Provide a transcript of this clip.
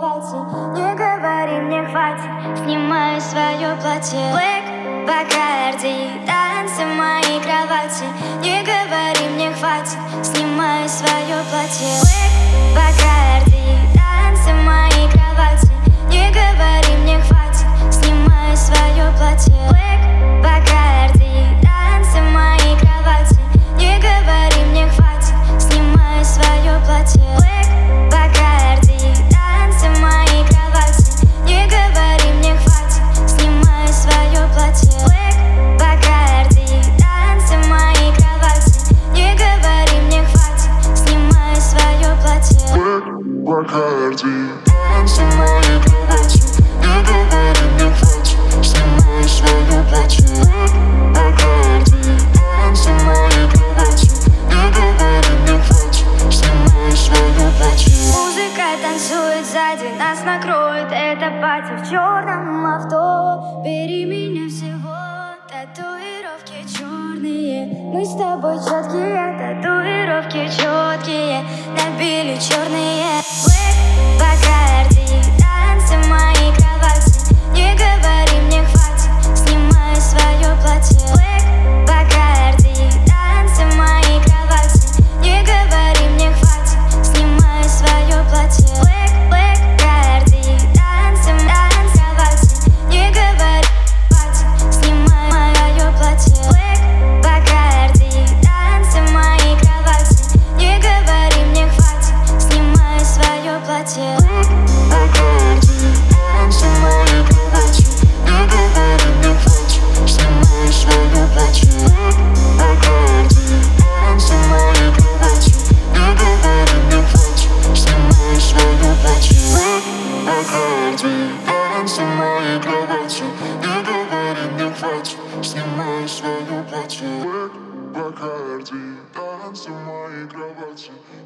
кровати. Не говори, мне хватит, снимаю свое платье. Black Bacardi, танцы в моей кровати. Не говори, мне хватит, снимаю свое платье. Black Bacardi, танцы в моей кровати. Не говори, мне хватит, снимаю свое платье. Black Bacardi, танцы в моей кровати. Не говори, мне хватит, снимаю свое платье. Black Bacardi, танцы в моей кровати. Не говори, мне хватит, снимаю свое платье. Black Bacardi, танцы в моей кровати. Не говори, мне хватит, снимаю свое платье. Black Bacardi, танцы в моей кровати. Не говори, мне хватит, снимаю свое платье. Black Bacardi, танцы в моей кровати. Не говори, мне хватит, снимаю свое платье. Музыка танцует сзади, нас накроет это пати. В черном авто, бери меня всего. Татуировки черные, мы с тобой четкие. Татуировки четкие, набили черные. Black Bacardi, танцы в моей кровати. Не говори, мне хватит, снимаю свое платье. Black Bacardi, танцы в моей кровати. Не говори, мне хватит, снимаю свое платье. Black Bacardi, танцы в моей кровати. Не говори, хватит, снимаю мое платье. Black Bacardi, танцы в моей кровати. Не говори, мне хватит, снимаю свое платье. Bacardi, танцы в моей кровати. Не говори, мне хватит, снимаю свое платье. Bacardi, танцы в моей кровати. Не говори, мне хватит, снимаю свое платье. Bacardi, танцы в моей кровати. Не говори, мне хватит, снимаю свое платье. Bacardi, танцы в моей кровати.